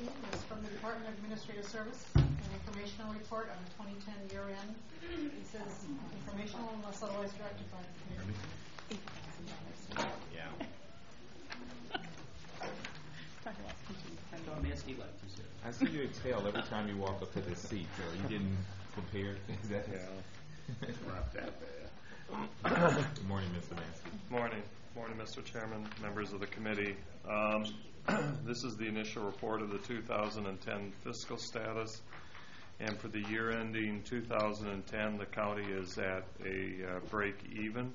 Mansky is from the Department of Administrative Service, an informational report on the 2010 year end. It says informational unless otherwise directed by the committee. Yeah. I see you exhale every time you walk up to this seat, so you didn't prepare. Is that Not that bad. Good morning, Mr. Mansky. Morning. Morning, Mr. Chairman, members of the committee. This is the initial report of the 2010 fiscal status. And for the year ending 2010, the county is at a break even.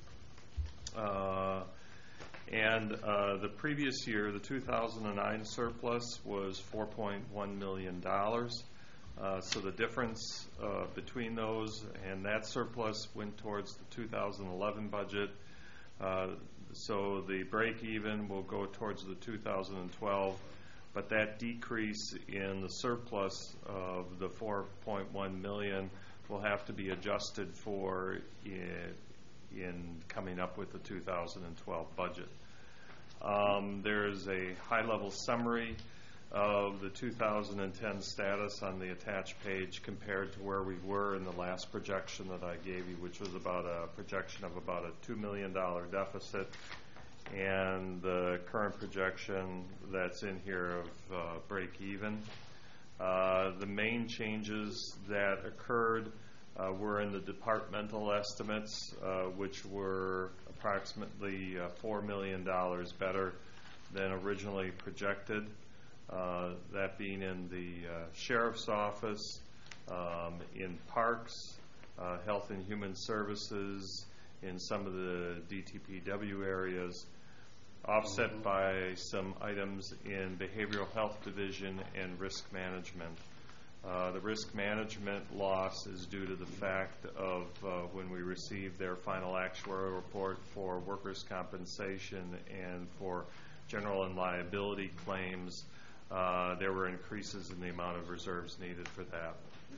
The previous year, the 2009 surplus was $4.1 million. So the difference between those and that surplus went towards the 2011 budget. So the break even will go towards the 2012, but that decrease in the surplus of the $4.1 million will have to be adjusted for in coming up with the 2012 budget. There's a high-level summary of the 2010 status on the attached page compared to where we were in the last projection that I gave you, which was about a projection of about a $2 million deficit, and the current projection that's in here of break even. The main changes that occurred were in the departmental estimates, which were approximately $4 million better than originally projected. That being in the Sheriff's Office, in Parks, Health and Human Services, in some of the DTPW areas, offset by some items in Behavioral Health Division and Risk Management. The risk management loss is due to the fact of when we received their final actuarial report for workers' compensation and for general and liability claims. There were increases in the amount of reserves needed for that.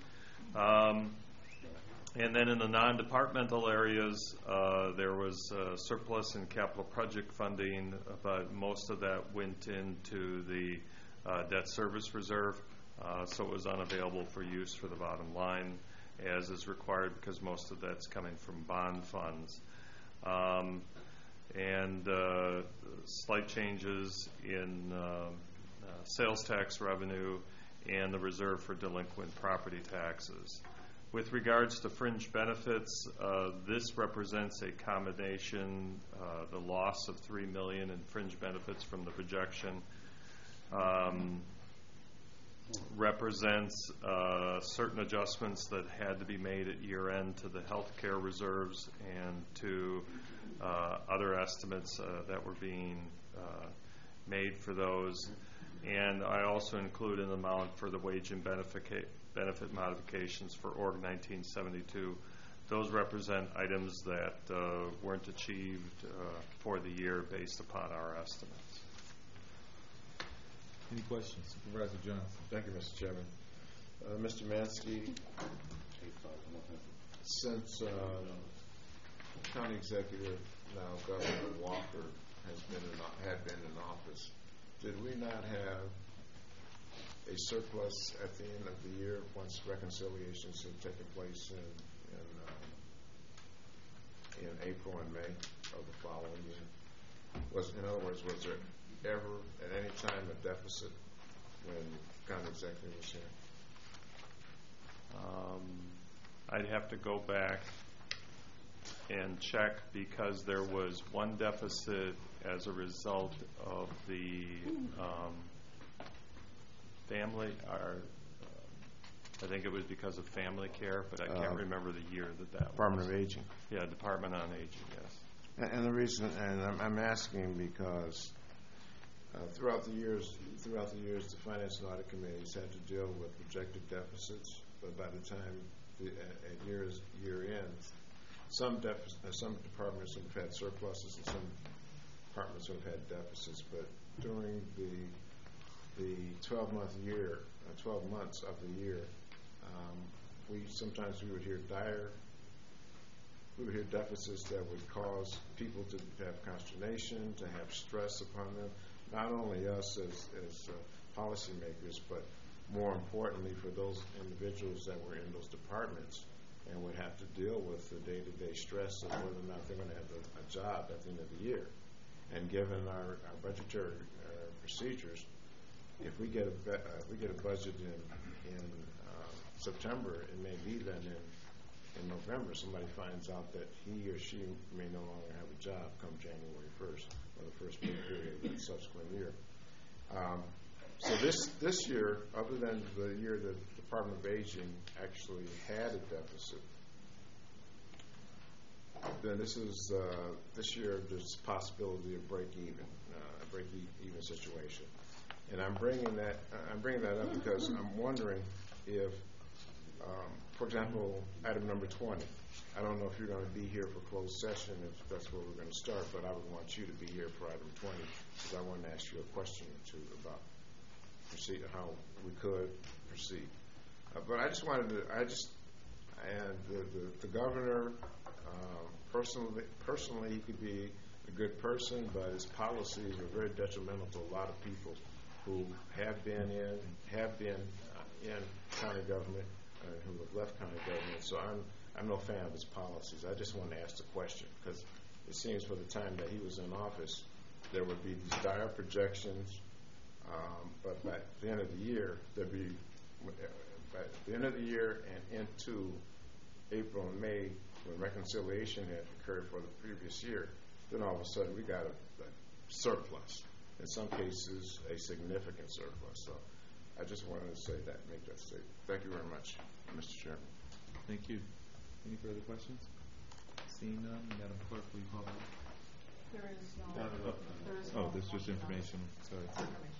And then in the non-departmental areas, there was surplus in capital project funding, but most of that went into the debt service reserve, so it was unavailable for use for the bottom line, as is required because most of that's coming from bond funds. Slight changes in sales tax revenue and the reserve for delinquent property taxes. With regards to fringe benefits, this represents a combination, the loss of $3 million in fringe benefits from the projection represents certain adjustments that had to be made at year end to the health care reserves and to other estimates that were being made for those. And I also include an amount for the wage and benefit modifications for Org 1972. Those represent items that weren't achieved for the year based upon our estimates. Any questions? Supervisor Johnson. Thank you, Mr. Chairman. Mr. Mansky, since County Executive, now Governor Walker, had been in office, did we not have a surplus at the end of the year once reconciliations had taken place in April and May of the following year? In other words, was there ever at any time a deficit when County Executive was here? I'd have to go back and check because there was one deficit as a result of the family, I think it was because of family care, but I can't remember the year that was. Department of Aging. Yeah, Department on Aging, yes. And the reason, and I'm asking because throughout the years, the Finance and Audit Committees had to deal with projected deficits, but by the time at year end, some departments have had surpluses and some departments have had deficits. But during the 12 months of the year, sometimes we would hear deficits that would cause people to have consternation, to have stress upon them. not only us as policymakers, but more importantly for those individuals that were in those departments and would have to deal with the day-to-day stress of whether or not they're going to have a job at the end of the year. And given our budgetary procedures, if we get a budget in September, it may be then in November somebody finds out that he or she may no longer have a job come January 1st or the first pay period of the subsequent year. So this year, other than the year the Department of Aging actually had a deficit, then this year there's a possibility of a break-even situation. And I'm bringing that up because I'm wondering if, for example, item number 20. I don't know if you're going to be here for closed session, if that's where we're going to start, but I would want you to be here for item 20 because I want to ask you a question or two about how we could proceed. But I just wanted to, and the governor, personally, he could be a good person, but his policies are very detrimental to a lot of people who have been in county government and who have left county government. So I'm no fan of his policies. I just want to ask the question because it seems for the time that he was in office, there would be these dire projections, but by the end of the year, by the end of the year and into April and May, when reconciliation had occurred for the previous year, then all of a sudden we got a surplus. In some cases, a significant surplus. So I just wanted to say that, make that statement. Thank you very much, Mr. Chairman. Thank you. Any further questions? Seeing none, Madam Clerk, will you call that? There is no. Oh, this is just information. Sorry.